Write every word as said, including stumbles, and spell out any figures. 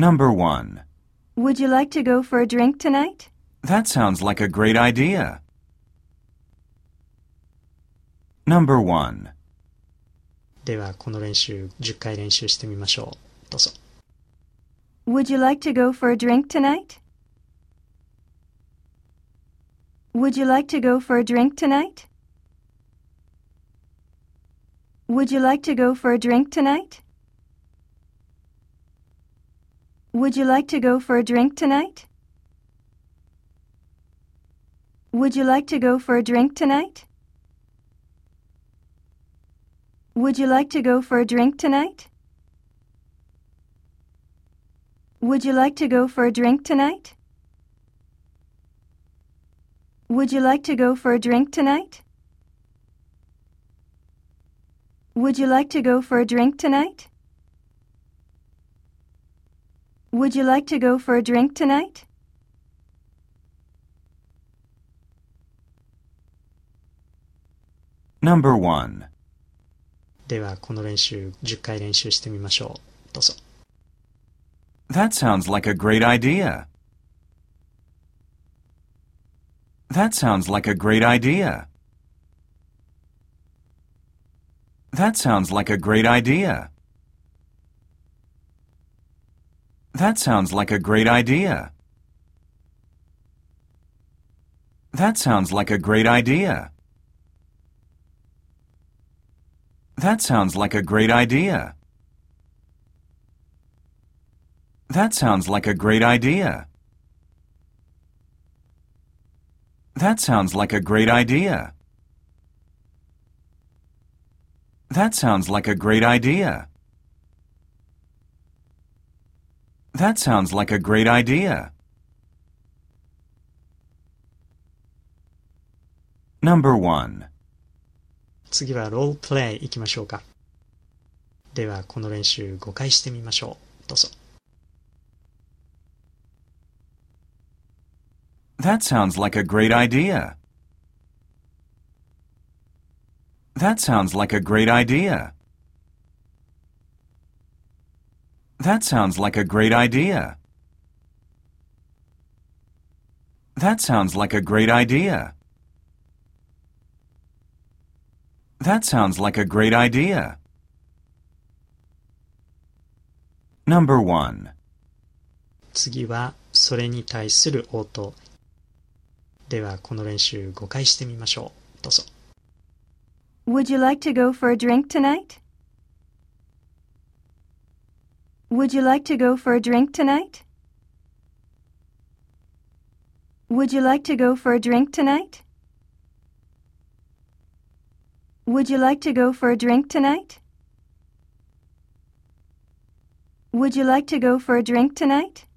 Number one. Would you like to go for a drink tonight? That sounds like a great idea. Number one. ではこの練習じゅっかい練習してみましょう。どうぞ。 Would you like to go for a drink tonight? Would you like to go for a drink tonight? Would you like to go for a drink tonight? Would you like to go for a drink tonight? Would you like to go for a drink tonight? Would you like to go for a drink tonight? Would you like to go for a drink tonight? Would you like to go for a drink tonight? Would you like to go for a drink tonight? Would you like to go for a drink tonight? Number one. ではこの練習じゅっかい練習してみましょう。どうぞ。 That sounds like a great idea. That sounds like a great idea. That sounds like a great idea. That sounds like a great idea. That sounds like a great idea. That sounds like a great idea. That sounds like a great idea. That sounds like a great idea. That sounds like a great idea. That sounds like a great idea. Number one. 次はロールプレイいきましょうか。ではこの練習ごかいしてみましょう。どうぞ。 That sounds like a great idea. That sounds like a great idea. That sounds like a great idea. That sounds like a great idea. That sounds like a great idea. Number one. 次はそれに対する応答。ではこの練習ごかいしてみましょう。どうぞ。 Would you like to go for a drink tonight? Would you like to go for a drink tonight? Would you like to go for a drink tonight? Would you like to go for a drink tonight? Would you like to go for a drink tonight?